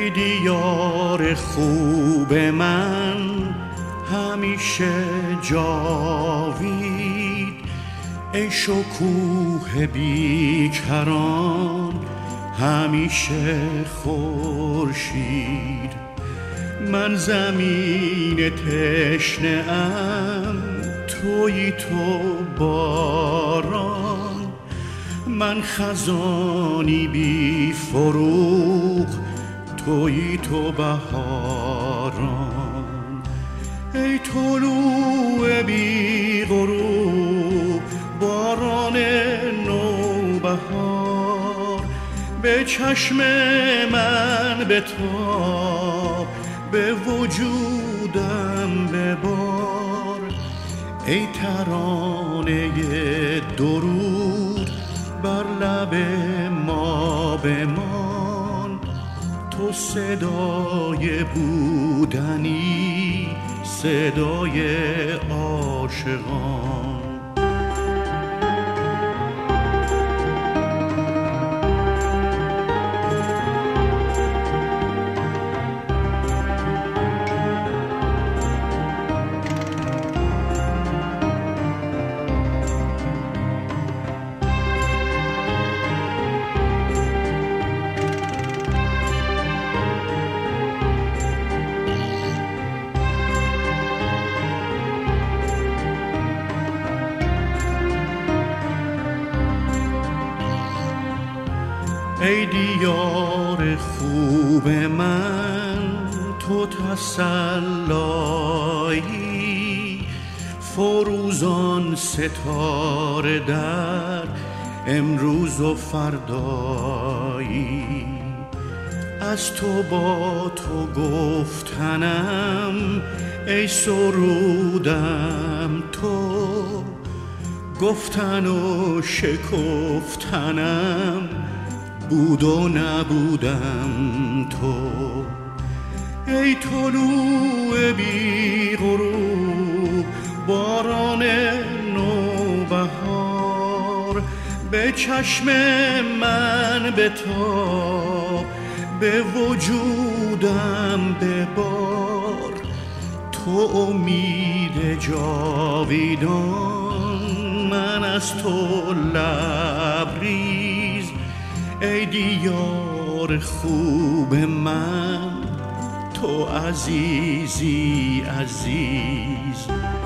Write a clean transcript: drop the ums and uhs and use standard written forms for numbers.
ای دیار خوب من همیشه جاوید، ای شکوه بیکران همیشه خورشید. من زمین تشنه ام تویی تو باران، من خزانی بی فروغ تویی تو بهاران. ای طلوع بی غروب باران نوبهار، به چشم من بتاب به وجودم ببار. ای ترانه درود بر لب ما بمان، تو صدای بودنی صدای عاشقان. ای دیار خوب من تو تسلایی، فروزان ستاره در امروز و فردایی. از تو با تو گفتنم ای سرودم تو، گفتن و شکفتنم بود و نبودم تو. ای طلوع بی غروب باران نوبهار، به چشم من بتاب به وجودم ببار. تو امید جاویدان، من از تو لبریز. ای دیار خوب من تو عزیزی عزیز.